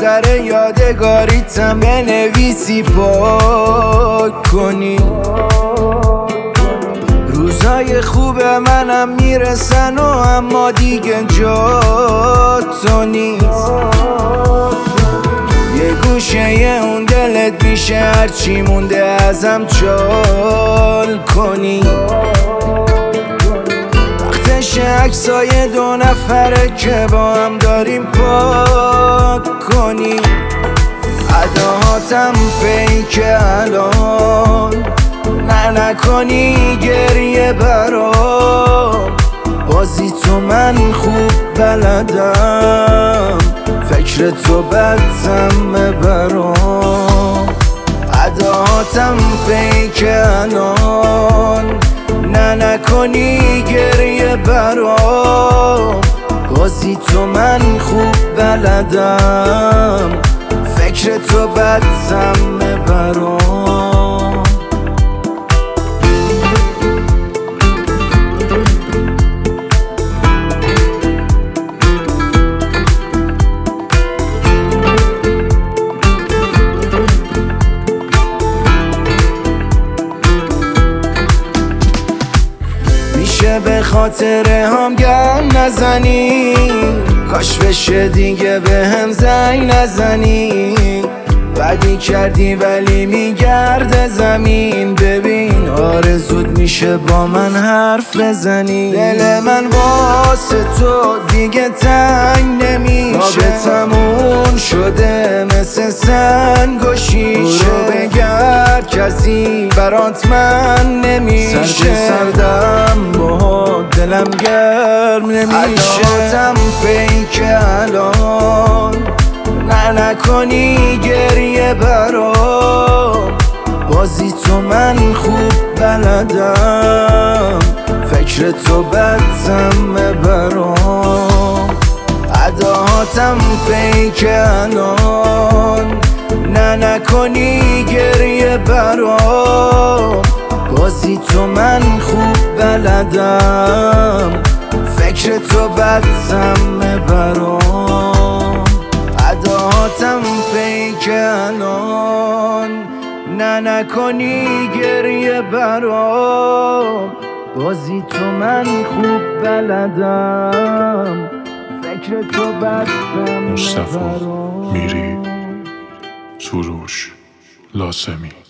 دفتر یادگاریتم بنویسی پاک کنی. روزای خوب منم میرسن و اما دیگه جا تو نیست. یه گوشه اون دلت میشه هرچی مونده ازم چال کنی. وقتش عکسای 2 نفره که با هم داریم پاک کنی. اداهاتم فیک الان نکنی گریه برام. بازی تو من خوب بلدم، فکر تو بدتم برام. اداهاتم فیک الان نکنی گریه برام. بازی تو من خوب بلدم، فکر تو بدتم برام. به خاطر هم گم نزنی، کاش بشه دیگه به هم زنگ نزنی. بدی کردی ولی میگرده زمین. ببین آرزوت میشه با من حرف بزنی. دل من واسه تو دیگه تنگ نمیشه. رابطمون شده مثل سنگ و شیشه. برو بگرد کسی برات من نمیشه. سردم با دلم گرم نمیشه. اداهاتم فیک الان نکنی گریه برام. بازی تو من خوب بلدم، فکر تو بدتم برام. اداهاتم فیک الان نکنی گریه برام. بازی تو من خوب بلدم، فکر تو بدتم برام. اداهاتم فیک الان نکنی گریه برام. بازی تو من خوب بلدم، فکر تو بدتم مصطفی برام. میری، سروش، لاسمی.